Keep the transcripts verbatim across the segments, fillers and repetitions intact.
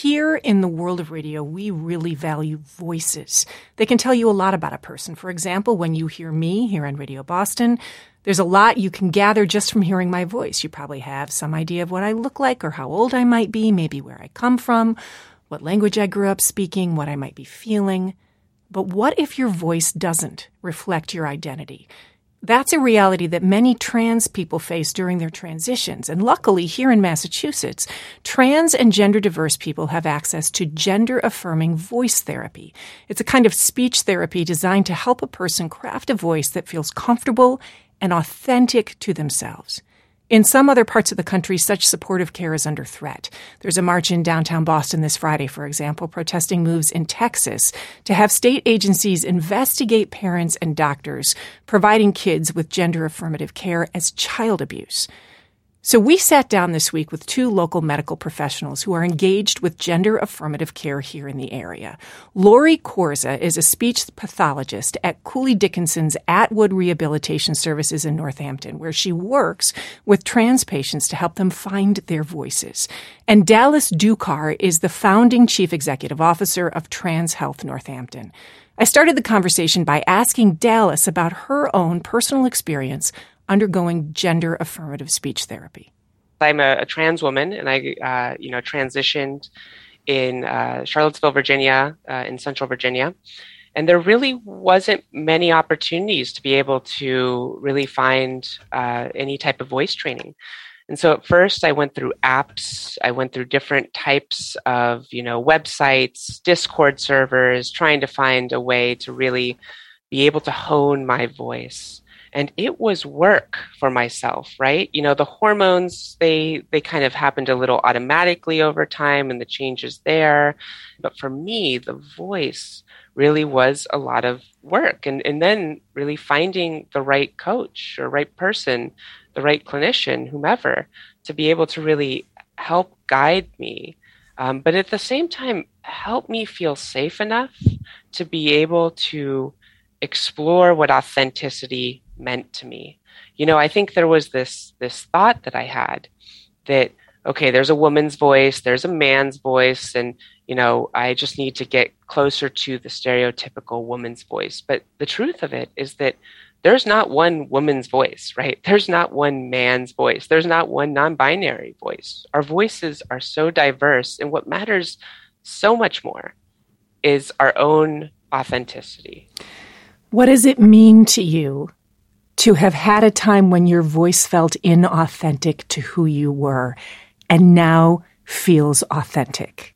here in the world of radio, we really value voices. They can tell you a lot about a person. For example, when you hear me here on Radio Boston, there's a lot you can gather just from hearing my voice. You probably have some idea of what I look like or how old I might be, maybe where I come from, what language I grew up speaking, what I might be feeling. But what if your voice doesn't reflect your identity? That's a reality that many trans people face during their transitions. And luckily, here in Massachusetts, trans and gender-diverse people have access to gender-affirming voice therapy. It's a kind of speech therapy designed to help a person craft a voice that feels comfortable and authentic to themselves. In some other parts of the country, such supportive care is under threat. There's a march in downtown Boston this Friday, for example, protesting moves in Texas to have state agencies investigate parents and doctors providing kids with gender-affirmative care as child abuse. So we sat down this week with two local medical professionals who are engaged with gender-affirmative care here in the area. Lori Corza is a speech pathologist at Cooley Dickinson's Atwood Rehabilitation Services in Northampton, where she works with trans patients to help them find their voices. And Dallas Ducar is the founding chief executive officer of Trans Health Northampton. I started the conversation by asking Dallas about her own personal experience undergoing gender-affirmative speech therapy. I'm a, a trans woman, and I, uh, you know, transitioned in uh, Charlottesville, Virginia, uh, in Central Virginia, and there really wasn't many opportunities to be able to really find uh, any type of voice training. And so at first, I went through apps. I went through different types of, you know, websites, Discord servers, trying to find a way to really be able to hone my voice. And it was work for myself, right? You know, the hormones, they they kind of happened a little automatically over time and the changes there. But for me, the voice really was a lot of work. And, and then really finding the right coach or right person, the right clinician, whomever, to be able to really help guide me. Um, but at the same time, help me feel safe enough to be able to explore what authenticity meant to me. You know, I think there was this this thought that I had that, okay, there's a woman's voice, there's a man's voice, and, you know, I just need to get closer to the stereotypical woman's voice. But the truth of it is that there's not one woman's voice, right? There's not one man's voice. There's not one non-binary voice. Our voices are so diverse, and what matters so much more is our own authenticity. What does it mean to you to have had a time when your voice felt inauthentic to who you were and now feels authentic?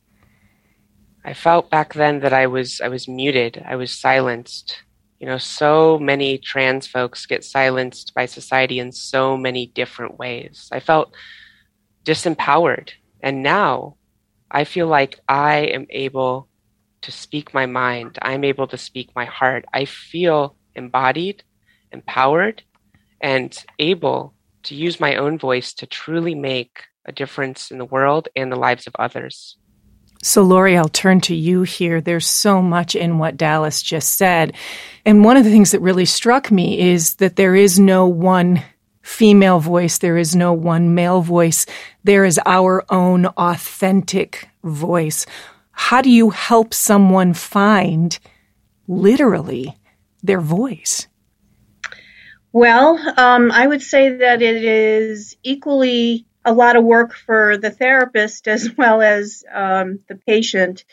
I felt back then that I was I was muted. I was silenced. You know, so many trans folks get silenced by society in so many different ways. I felt disempowered. And now I feel like I am able to speak my mind. I'm able to speak my heart. I feel embodied, empowered, and able to use my own voice to truly make a difference in the world and the lives of others. So, Lori, I'll turn to you here. There's so much in what Dallas just said. And one of the things that really struck me is that there is no one female voice. There is no one male voice. There is our own authentic voice. How do you help someone find, literally, their voice? Well, um, I would say that it is equally a lot of work for the therapist as well as um, the patient,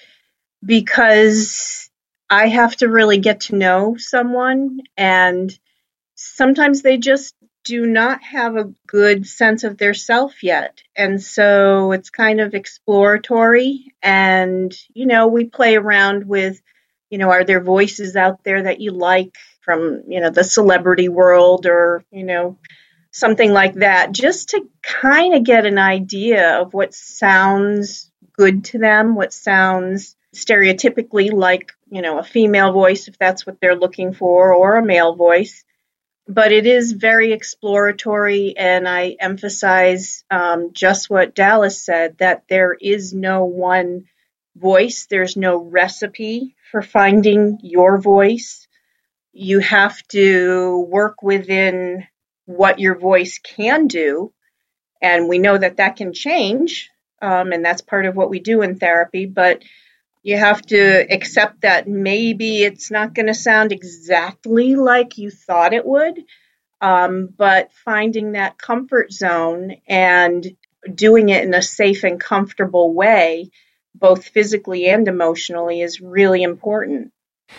because I have to really get to know someone, and sometimes they just do not have a good sense of their self yet. And so it's kind of exploratory, and, you know, we play around with, you know, are there voices out there that you like from, you know, the celebrity world or, you know, something like that, just to kind of get an idea of what sounds good to them, what sounds stereotypically like, you know, a female voice, if that's what they're looking for, or a male voice. But it is very exploratory, and I emphasize um, just what Dallas said, that there is no one voice. There's no recipe for finding your voice. You have to work within what your voice can do, and we know that that can change um, and that's part of what we do in therapy, but you have to accept that maybe it's not going to sound exactly like you thought it would, um, but finding that comfort zone and doing it in a safe and comfortable way, both physically and emotionally, is really important.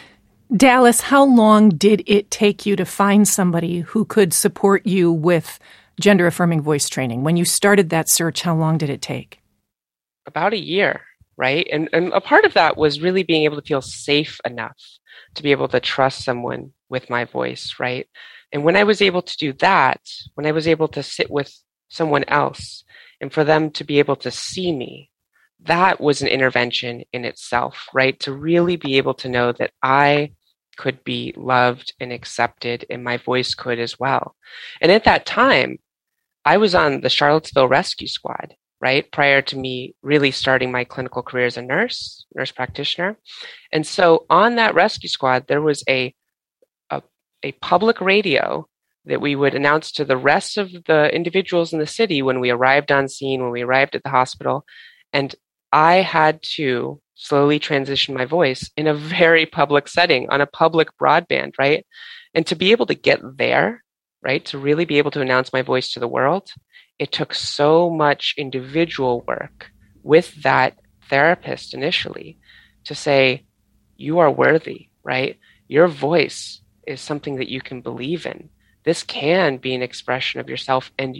Dallas, how long did it take you to find somebody who could support you with gender-affirming voice training? When you started that search, how long did it take? About a year, right? And, and a part of that was really being able to feel safe enough to be able to trust someone with my voice, right? And when I was able to do that, when I was able to sit with someone else and for them to be able to see me, that was an intervention in itself, right? To really be able to know that I could be loved and accepted, and my voice could as well. And at that time, I was on the Charlottesville Rescue Squad, right? Prior to me really starting my clinical career as a nurse, nurse practitioner. And so on that rescue squad, there was a, a, a public radio that we would announce to the rest of the individuals in the city when we arrived on scene, when we arrived at the hospital. And I had to slowly transition my voice in a very public setting on a public broadband, right? And to be able to get there, right, to really be able to announce my voice to the world, it took so much individual work with that therapist initially to say, you are worthy, right? Your voice is something that you can believe in. This can be an expression of yourself, and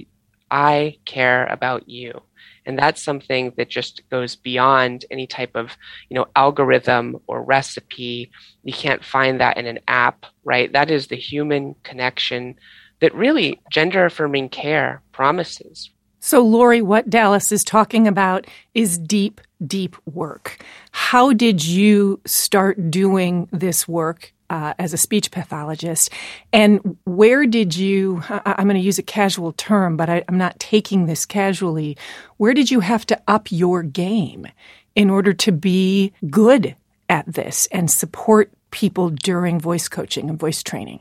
I care about you. And that's something that just goes beyond any type of, you know, algorithm or recipe. You can't find that in an app, right? That is the human connection that really gender affirming care promises. So, Lori, what Dallas is talking about is deep, deep work. How did you start doing this work uh, as a speech pathologist? And where did you, I, I'm going to use a casual term, but I, I'm not taking this casually. Where did you have to up your game in order to be good at this and support people during voice coaching and voice training?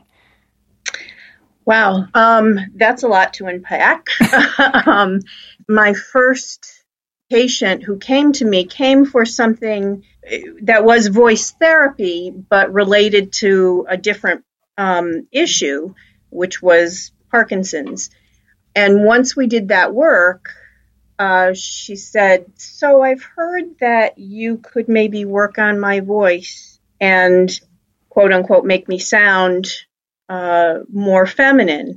Wow, um, that's a lot to unpack. um, my first patient who came to me came for something that was voice therapy, but related to a different um, issue, which was Parkinson's. And once we did that work, uh, she said, so I've heard that you could maybe work on my voice and, quote unquote, make me sound Uh, more feminine.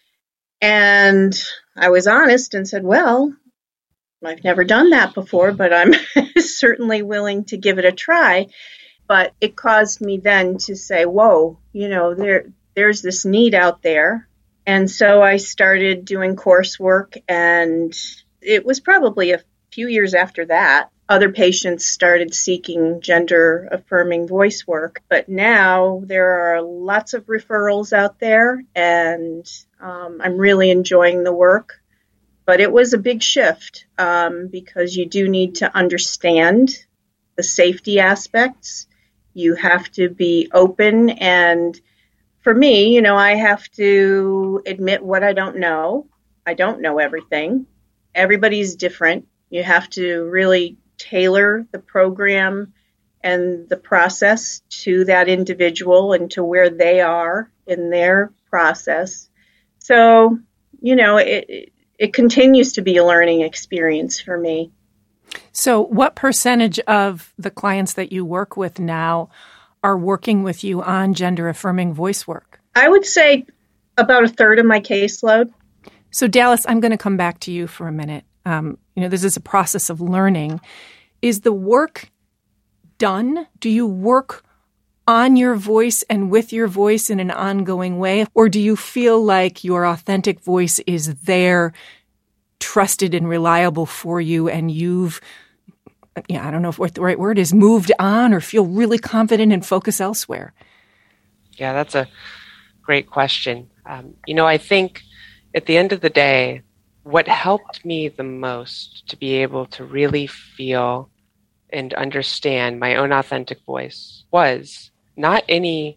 And I was honest and said, well, I've never done that before, but I'm certainly willing to give it a try. But it caused me then to say, whoa, you know, there there's this need out there. And so I started doing coursework, and it was probably a few years after that, other patients started seeking gender affirming voice work. But now there are lots of referrals out there, and um, I'm really enjoying the work. But it was a big shift um, because you do need to understand the safety aspects. You have to be open. And for me, you know, I have to admit what I don't know. I don't know everything. Everybody's different. You have to really tailor the program and the process to that individual and to where they are in their process. So, you know, it it continues to be a learning experience for me. So what percentage of the clients that you work with now are working with you on gender-affirming voice work? I would say about a third of my caseload. So, Dallas, I'm going to come back to you for a minute. Um, you know, this is a process of learning. Is the work done? Do you work on your voice and with your voice in an ongoing way? Or do you feel like your authentic voice is there, trusted and reliable for you, and you've, yeah, I don't know what the right word is, moved on or feel really confident and focus elsewhere? Yeah, that's a great question. Um, you know, I think at the end of the day, what helped me the most to be able to really feel and understand my own authentic voice was not any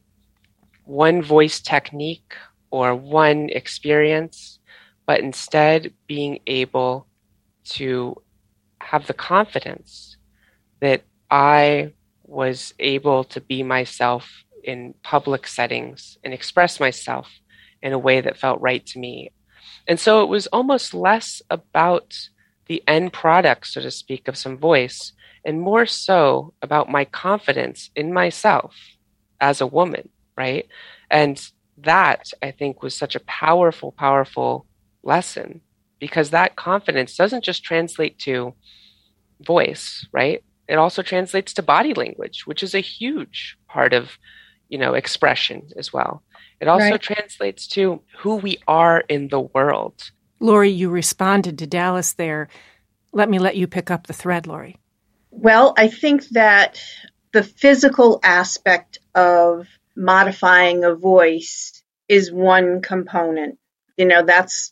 one voice technique or one experience, but instead being able to have the confidence that I was able to be myself in public settings and express myself in a way that felt right to me. And so it was almost less about the end product, so to speak, of some voice, and more so about my confidence in myself as a woman, right? And that, I think, was such a powerful, powerful lesson, because that confidence doesn't just translate to voice, right? It also translates to body language, which is a huge part of, you know, expression as well. It also Right. translates to who we are in the world. Lori, you responded to Dallas there. Let me let you pick up the thread, Lori. Well, I think that the physical aspect of modifying a voice is one component. You know, that's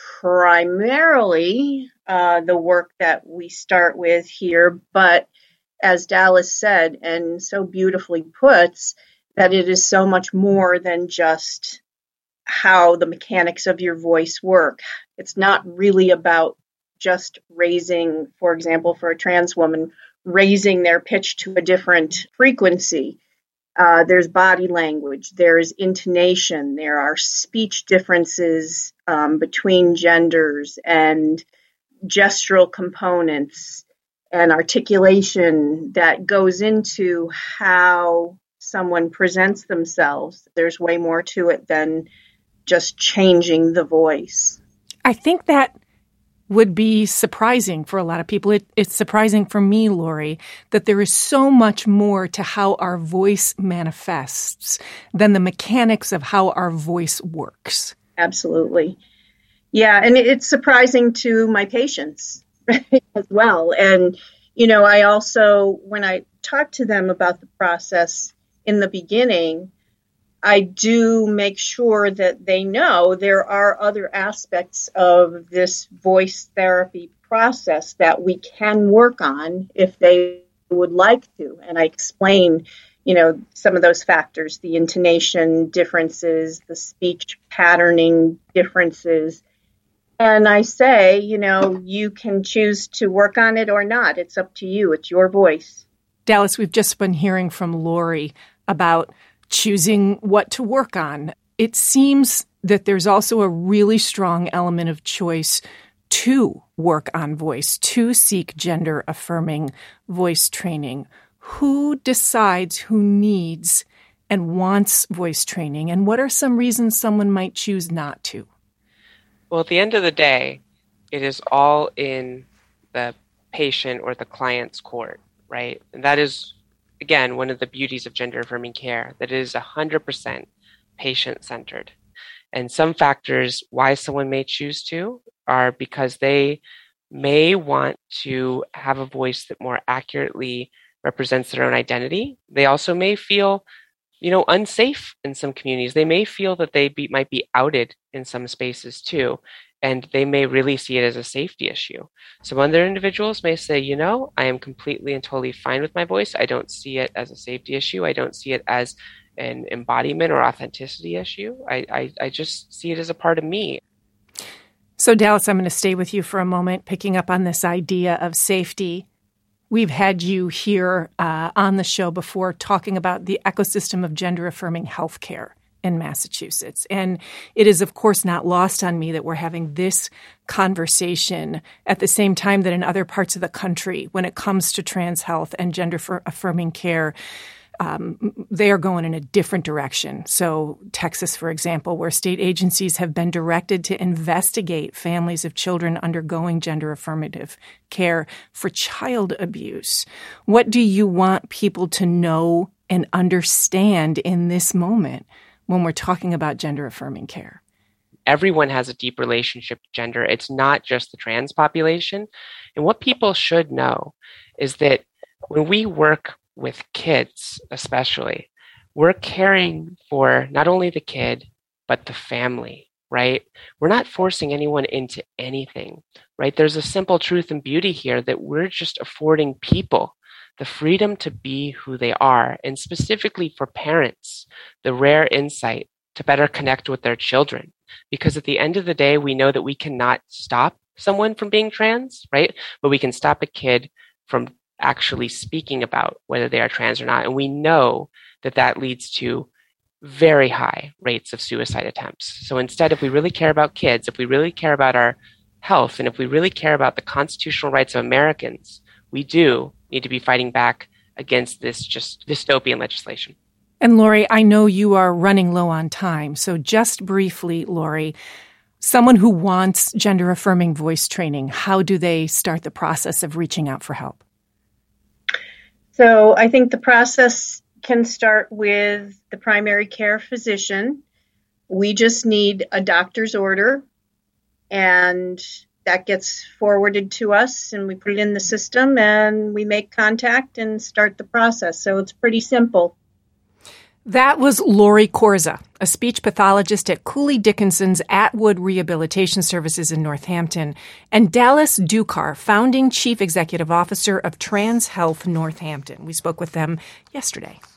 primarily uh, the work that we start with here. But as Dallas said, and so beautifully puts, that it is so much more than just how the mechanics of your voice work. It's not really about just raising, for example, for a trans woman, raising their pitch to a different frequency. Uh, there's body language, there's intonation, there are speech differences um, between genders and gestural components and articulation that goes into how someone presents themselves. There's way more to it than just changing the voice. I think that would be surprising for a lot of people. It, it's surprising for me, Lori, that there is so much more to how our voice manifests than the mechanics of how our voice works. Absolutely. Yeah, and it's surprising to my patients as well. And, you know, I also, when I talk to them about the process in the beginning, I do make sure that they know there are other aspects of this voice therapy process that we can work on if they would like to. And I explain, you know, some of those factors, the intonation differences, the speech patterning differences. And I say, you know, you can choose to work on it or not. It's up to you. It's your voice. Dallas, we've just been hearing from Lori about choosing what to work on. It seems that there's also a really strong element of choice to work on voice, to seek gender-affirming voice training. Who decides who needs and wants voice training, and what are some reasons someone might choose not to? Well, at the end of the day, it is all in the patient or the client's court, right? And that is, again, one of the beauties of gender-affirming care, that it is one hundred percent patient-centered. And some factors why someone may choose to are because they may want to have a voice that more accurately represents their own identity. They also may feel, you know, unsafe in some communities. They may feel that they be, might be outed in some spaces too, and they may really see it as a safety issue. Some other individuals may say, you know, I am completely and totally fine with my voice. I don't see it as a safety issue. I don't see it as an embodiment or authenticity issue. I, I, I just see it as a part of me. So, Dallas, I'm going to stay with you for a moment, picking up on this idea of safety. We've had you here uh, on the show before talking about the ecosystem of gender-affirming healthcare in Massachusetts. And it is, of course, not lost on me that we're having this conversation at the same time that in other parts of the country, when it comes to trans health and gender-affirming care, Um, they are going in a different direction. So Texas, for example, where state agencies have been directed to investigate families of children undergoing gender affirmative care for child abuse. What do you want people to know and understand in this moment when we're talking about gender affirming care? Everyone has a deep relationship to gender. It's not just the trans population. And what people should know is that when we work with kids especially, we're caring for not only the kid, but the family, right? We're not forcing anyone into anything, right? There's a simple truth and beauty here that we're just affording people the freedom to be who they are, and specifically for parents, the rare insight to better connect with their children. Because at the end of the day, we know that we cannot stop someone from being trans, right? But we can stop a kid from actually speaking about whether they are trans or not. And we know that that leads to very high rates of suicide attempts. So instead, if we really care about kids, if we really care about our health, and if we really care about the constitutional rights of Americans, we do need to be fighting back against this just dystopian legislation. And Lori, I know you are running low on time. So just briefly, Lori, someone who wants gender-affirming voice training, how do they start the process of reaching out for help? So I think the process can start with the primary care physician. We just need a doctor's order, and that gets forwarded to us, and we put it in the system, and we make contact and start the process. So it's pretty simple. That was Lori Corza, a speech pathologist at Cooley Dickinson's Atwood Rehabilitation Services in Northampton, and Dallas Ducar, founding chief executive officer of Trans Health Northampton. We spoke with them yesterday.